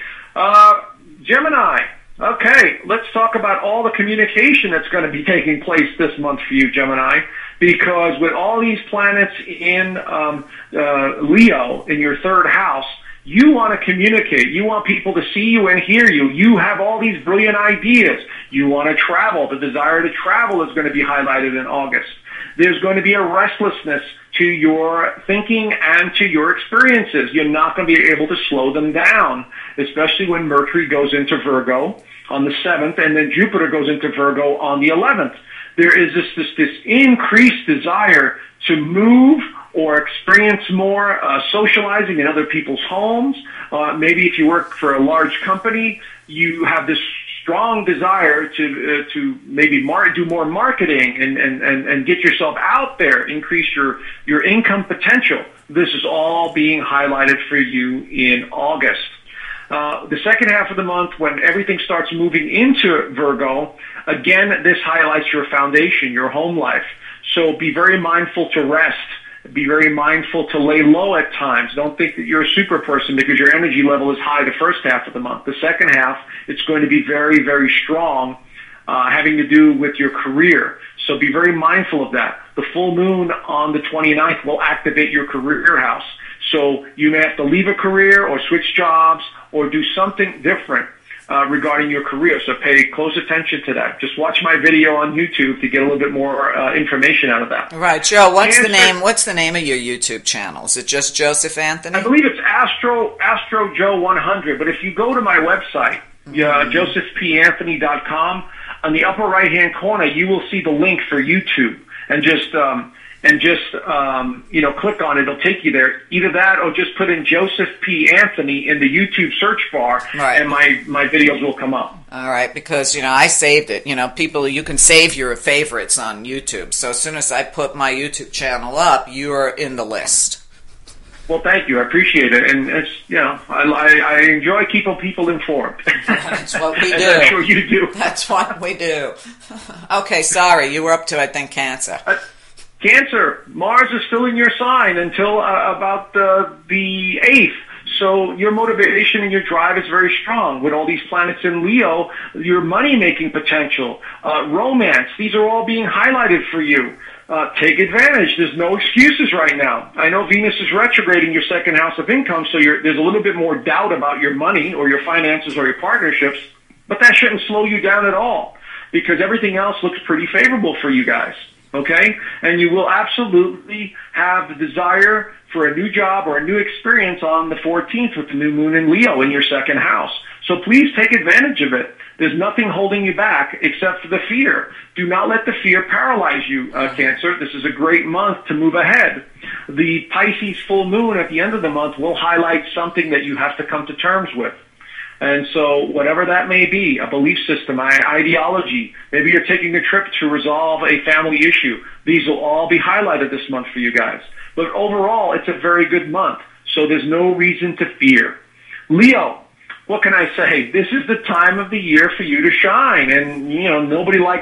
Uh, Gemini. Okay, let's talk about all the communication that's going to be taking place this month for you, Gemini, because with all these planets in um, uh, Leo in your third house, you want to communicate. You want people to see you and hear you. You have all these brilliant ideas. You want to travel. The desire to travel is going to be highlighted in August. There's going to be a restlessness to your thinking and to your experiences. You're not going to be able to slow them down, especially when Mercury goes into Virgo on the seventh and then Jupiter goes into Virgo on the eleventh. There is this, this, this increased desire to move or experience more uh, socializing in other people's homes. Uh, maybe if you work for a large company, you have this strong desire to uh, to maybe mar- do more marketing and, and, and, and get yourself out there, increase your, your income potential. This is all being highlighted for you in August. Uh, the second half of the month, when everything starts moving into Virgo, again, this highlights your foundation, your home life. So be very mindful to rest. Be very mindful to lay low at times. Don't think that you're a super person because your energy level is high the first half of the month. The second half, it's going to be very, very strong, uh, having to do with your career. So be very mindful of that. The full moon on the twenty-ninth will activate your career house. So you may have to leave a career or switch jobs or do something different uh, regarding your career. So pay close attention to that. Just watch my video on YouTube to get a little bit more uh, information out of that. Right, Joe. What's Cancer, the name? What's the name of your YouTube channel? Is it just Joseph Anthony? I believe it's Astro Astro Joe one hundred. But if you go to my website, mm-hmm. uh, joseph p anthony dot com, on the upper right hand corner, you will see the link for YouTube, and just um, and just um, you know click on it. It'll take you there. Either that, or just put in Joseph P. Anthony in the YouTube search bar, right. and my my videos will come up. All right, because you know I saved it. You know, people, you can save your favorites on YouTube. So as soon as I put my YouTube channel up, you are in the list. Well, thank you. I appreciate it, and it's you know I, I, I enjoy keeping people informed. That's what we do. I'm sure you do. That's what we do. Okay, sorry, you were up to I think Cancer. Uh, Cancer, Mars is still in your sign until uh, about uh, the eighth. So your motivation and your drive is very strong. With all these planets in Leo, your money-making potential, uh, romance, these are all being highlighted for you. Uh, take advantage. There's no excuses right now. I know Venus is retrograding your second house of income, so you're, there's a little bit more doubt about your money or your finances or your partnerships, but that shouldn't slow you down at all because everything else looks pretty favorable for you guys. Okay? And you will absolutely have the desire for a new job or a new experience on the fourteenth with the new moon in Leo in your second house. So please take advantage of it. There's nothing holding you back except for the fear. Do not let the fear paralyze you, uh, Cancer. This is a great month to move ahead. The Pisces full moon at the end of the month will highlight something that you have to come to terms with. And so whatever that may be, a belief system, ideology, maybe you're taking a trip to resolve a family issue. These will all be highlighted this month for you guys. But overall, it's a very good month. So there's no reason to fear. Leo, what can I say? This is the time of the year for you to shine. And, you know, nobody likes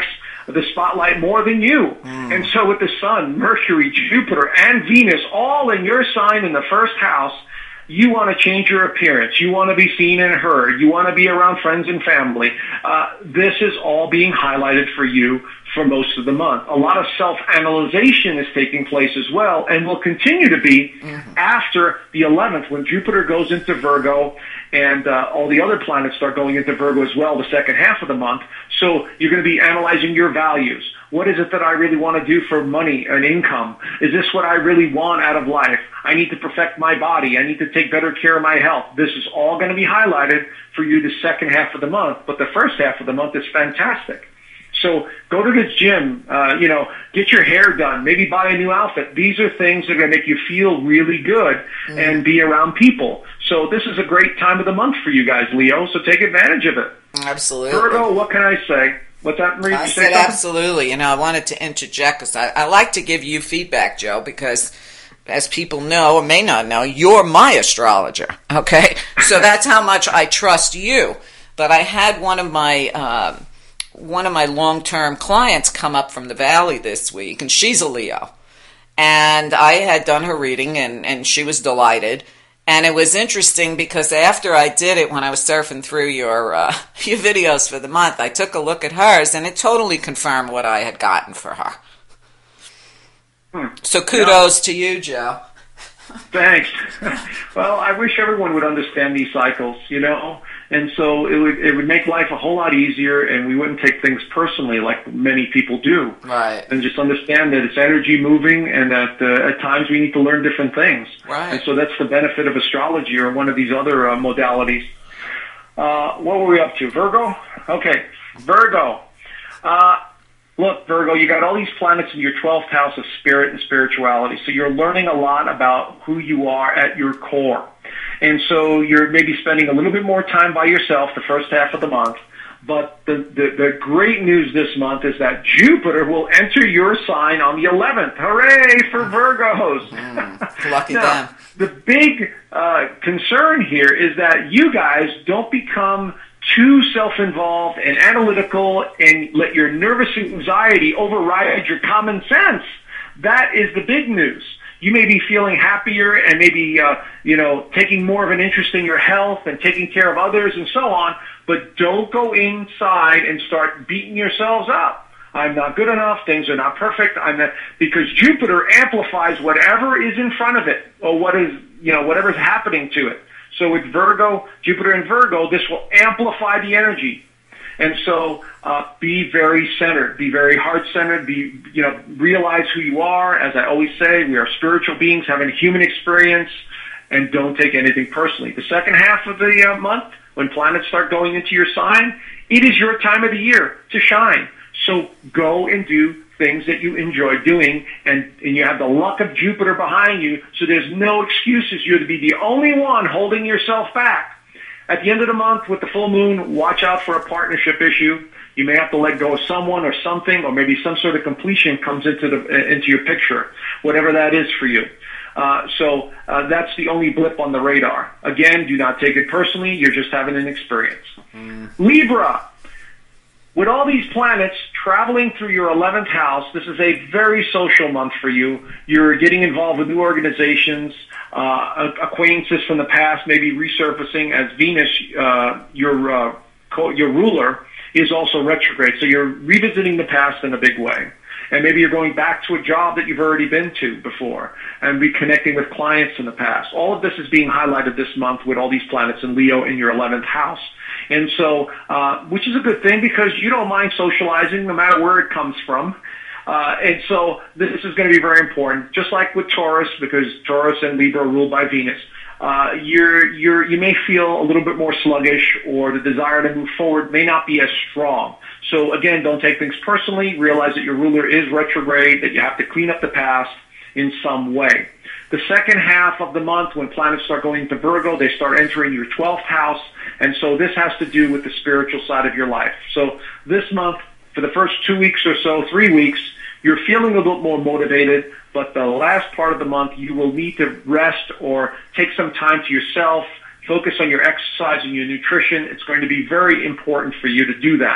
the spotlight more than you. Mm. And so with the Sun, Mercury, Jupiter, and Venus all in your sign in the first house, you want to change your appearance. You want to be seen and heard. You want to be around friends and family. Uh, this is all being highlighted for you for most of the month. A lot of self-analyzation is taking place as well, and will continue to be mm-hmm. after the eleventh, when Jupiter goes into Virgo, and uh, all the other planets start going into Virgo as well the second half of the month. So you're going to be analyzing your values. What is it that I really want to do for money and income? Is this what I really want out of life? I need to perfect my body. I need to take better care of my health. This is all going to be highlighted for you the second half of the month, but the first half of the month is fantastic. So go to the gym, uh, you know, get your hair done, maybe buy a new outfit. These are things that are going to make you feel really good mm. and be around people. So this is a great time of the month for you guys, Leo, so take advantage of it. Absolutely. Virgo, what can I say? What's that, Marie? I said absolutely. You know, I wanted to interject because I, I like to give you feedback, Joe, because as people know or may not know, you're my astrologer, okay? So that's how much I trust you. But I had one of my... Um, one of my long-term clients come up from the Valley this week, and she's a Leo. And I had done her reading, and, and she was delighted. And it was interesting because after I did it, when I was surfing through your uh, your videos for the month, I took a look at hers, and it totally confirmed what I had gotten for her. Hmm. So kudos yeah. to you, Joe. Thanks. Well, I wish everyone would understand these cycles, you know, and so it would it would make life a whole lot easier, and we wouldn't take things personally like many people do. Right. And just understand that it's energy moving, and that uh, at times we need to learn different things. Right. And so that's the benefit of astrology or one of these other uh, modalities. Uh, what were we up to? Virgo? Okay, Virgo. Uh, Look, Virgo, you got all these planets in your twelfth house of spirit and spirituality, so you're learning a lot about who you are at your core. And so you're maybe spending a little bit more time by yourself the first half of the month. But the, the, the great news this month is that Jupiter will enter your sign on the eleventh. Hooray for Virgos! Mm, lucky now, them. The big uh, concern here is that you guys don't become too self-involved and analytical and let your nervous anxiety override your common sense. That is the big news. You may be feeling happier and maybe, uh, you know, taking more of an interest in your health and taking care of others and so on, but don't go inside and start beating yourselves up. I'm not good enough. Things are not perfect. I'm not, because Jupiter amplifies whatever is in front of it or what is, you know, whatever's happening to it. So with Virgo, Jupiter in Virgo, this will amplify the energy. And so uh, be very centered, be very heart-centered, be, you know, realize who you are. As I always say, we are spiritual beings having a human experience, and don't take anything personally. The second half of the uh, month, when planets start going into your sign, it is your time of the year to shine. So go and do things that you enjoy doing, and, and you have the luck of Jupiter behind you, so there's no excuses. You're to be the only one holding yourself back. At the end of the month, with the full moon, watch out for a partnership issue. You may have to let go of someone or something, or maybe some sort of completion comes into the into your picture, whatever that is for you. Uh, so uh, that's the only blip on the radar. Again, do not take it personally. You're just having an experience. Mm. Libra. With all these planets traveling through your eleventh house, this is a very social month for you. You're getting involved with new organizations, uh, acquaintances from the past, maybe resurfacing as Venus, uh, your uh, co- your ruler, is also retrograde. So you're revisiting the past in a big way. And maybe you're going back to a job that you've already been to before and reconnecting with clients in the past. All of this is being highlighted this month with all these planets in Leo in your eleventh house. And so, uh, which is a good thing because you don't mind socializing no matter where it comes from. Uh, and so this is going to be very important, just like with Taurus, because Taurus and Libra are ruled by Venus. Uh, you're, you're, you may feel a little bit more sluggish, or the desire to move forward may not be as strong. So again, don't take things personally. Realize that your ruler is retrograde, that you have to clean up the past in some way. The second half of the month, when planets start going into Virgo, they start entering your twelfth house, and so this has to do with the spiritual side of your life. So this month, for the first two weeks or so, three weeks, you're feeling a little more motivated, but the last part of the month, you will need to rest or take some time to yourself, focus on your exercise and your nutrition. It's going to be very important for you to do that.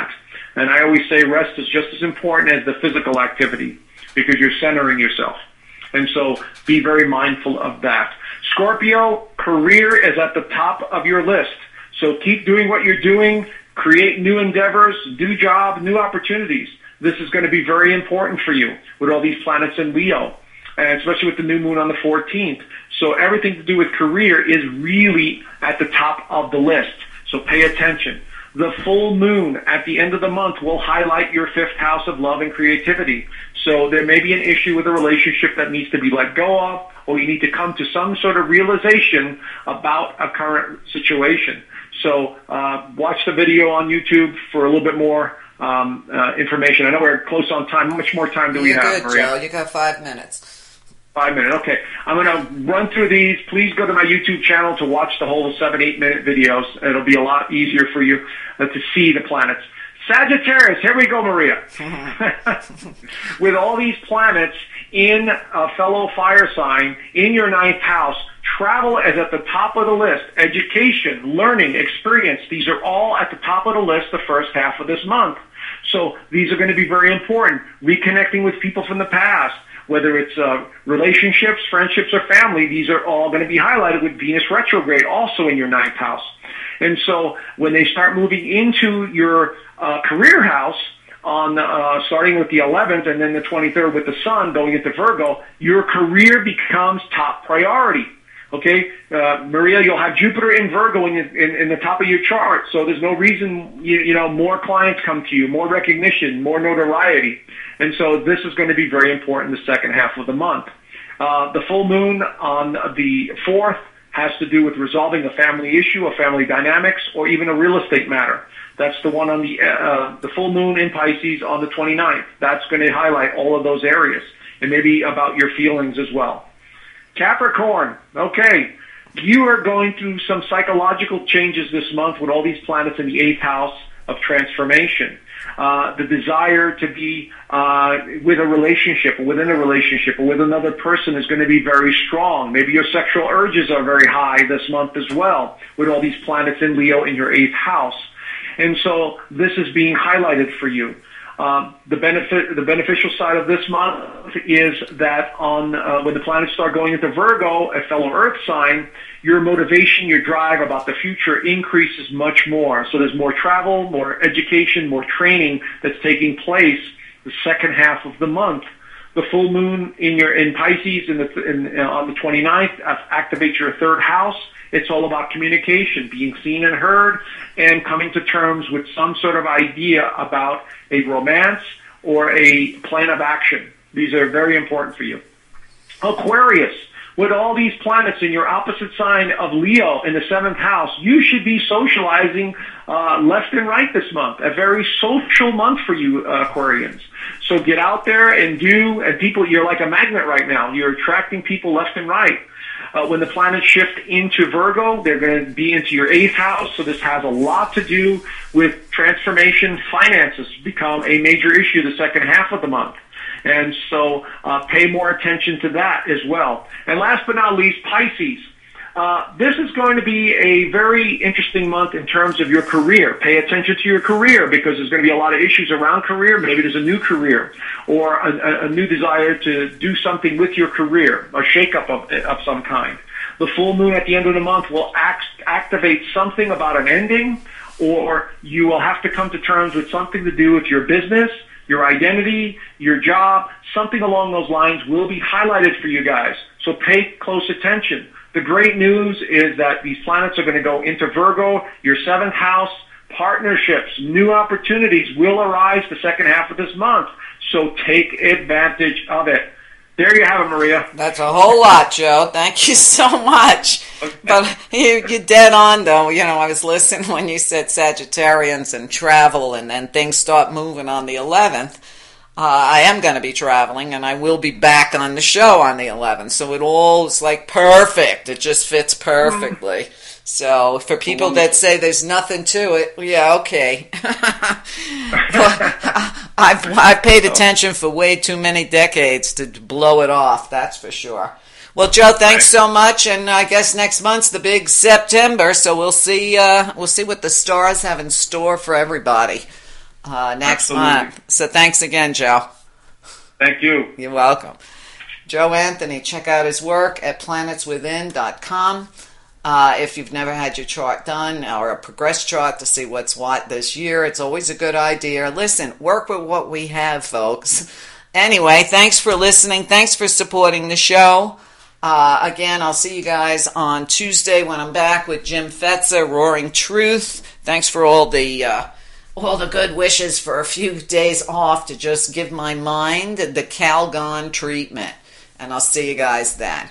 And I always say rest is just as important as the physical activity because you're centering yourself. And so be very mindful of that. Scorpio, career is at the top of your list. So keep doing what you're doing, create new endeavors, do job, new opportunities. This is going to be very important for you with all these planets in Leo, and especially with the new moon on the fourteenth. So everything to do with career is really at the top of the list. So pay attention. The full moon at the end of the month will highlight your fifth house of love and creativity. So there may be an issue with a relationship that needs to be let go of, or you need to come to some sort of realization about a current situation. So uh, watch the video on YouTube for a little bit more um, uh, information. I know we're close on time. How much more time do we You're have, good, Maria? Joe. You got five minutes. Five minutes. Okay. I'm going to run through these. Please go to my YouTube channel to watch the whole seven, eight minute videos. It'll be a lot easier for you uh, to see the planets. Sagittarius, here we go, Maria. With all these planets in a fellow fire sign in your ninth house, travel is at the top of the list. Education, learning, experience, these are all at the top of the list the first half of this month. So these are going to be very important. Reconnecting with people from the past, whether it's uh, relationships, friendships, or family, these are all going to be highlighted with Venus retrograde also in your ninth house. And so when they start moving into your uh, career house, on uh, starting with the eleventh and then the twenty-third with the sun going into Virgo, your career becomes top priority. Okay, uh, Maria, you'll have Jupiter in Virgo in, in, in the top of your chart, so there's no reason, you, you know, more clients come to you, more recognition, more notoriety. And so this is going to be very important the second half of the month. Uh, the full moon on the fourth has to do with resolving a family issue, a family dynamics, or even a real estate matter. That's the one on the uh, the full moon in Pisces on the twenty-ninth. That's going to highlight all of those areas, and maybe about your feelings as well. Capricorn, okay, you are going through some psychological changes this month with all these planets in the eighth house of transformation. Uh, the desire to be uh, with a relationship or within a relationship or with another person is going to be very strong. Maybe your sexual urges are very high this month as well with all these planets in Leo in your eighth house. And so this is being highlighted for you. Um, the benefit, the beneficial side of this month is that on uh, when the planets start going into Virgo, a fellow Earth sign, your motivation, your drive about the future increases much more. So there's more travel, more education, more training that's taking place the second half of the month. The full moon in your in Pisces in the, in, uh, on the twenty-ninth activates your third house. It's all about communication, being seen and heard, and coming to terms with some sort of idea about a romance or a plan of action. These are very important for you. Aquarius, with all these planets in your opposite sign of Leo in the seventh house, you should be socializing uh, left and right this month. A very social month for you, uh, Aquarians. So get out there and do, and people, you're like a magnet right now. You're attracting people left and right. Uh, when the planets shift into Virgo, they're going to be into your eighth house, so this has a lot to do with transformation. Finances become a major issue the second half of the month. And so uh, pay more attention to that as well. And last but not least, Pisces. Uh, this is going to be a very interesting month in terms of your career. Pay attention to your career because there's going to be a lot of issues around career. Maybe there's a new career or a, a new desire to do something with your career, a shakeup of, of some kind. The full moon at the end of the month will act, activate something about an ending, or you will have to come to terms with something to do with your business, your identity, your job. Something along those lines will be highlighted for you guys. So pay close attention. The great news is that these planets are going to go into Virgo, your seventh house. Partnerships, new opportunities will arise the second half of this month. So take advantage of it. There you have it, Maria. That's a whole lot, Joe. Thank you so much. Okay. But you, you're dead on, though. You know, I was listening when you said Sagittarians and travel, and then things start moving on the eleventh. Uh, I am going to be traveling, and I will be back on the show on the eleventh. So it all is like perfect. It just fits perfectly. Mm. So for people that say there's nothing to it, yeah, okay. I've I've paid attention for way too many decades to blow it off. That's for sure. Well, Joe, thanks so much, and I guess next month's the big September. So we'll see. Uh, we'll see what the stars have in store for everybody. uh, next Absolutely. month. So thanks again, Joe. Thank you. You're welcome. Joe Anthony, check out his work at planets within dot com. Uh, if you've never had your chart done or a progress chart to see what's what this year, it's always a good idea. Listen, work with what we have, folks. Anyway, thanks for listening. Thanks for supporting the show. Uh, again, I'll see you guys on Tuesday when I'm back with Jim Fetzer, Roaring Truth. Thanks for all the uh, all the good wishes for a few days off to just give my mind the Calgon treatment. And I'll see you guys then.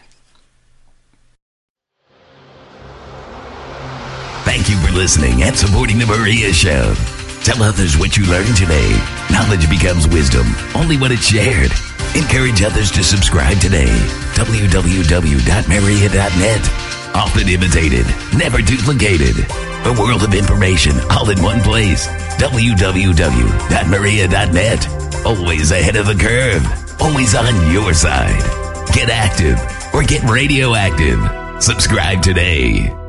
Thank you for listening and supporting The Maria Show. Tell others what you learned today. Knowledge becomes wisdom only when it's shared. Encourage others to subscribe today. w w w dot maria dot net. Often imitated, never duplicated. A world of information all in one place. w w w dot maria dot net. Always ahead of the curve. Always on your side. Get active or get radioactive. Subscribe today.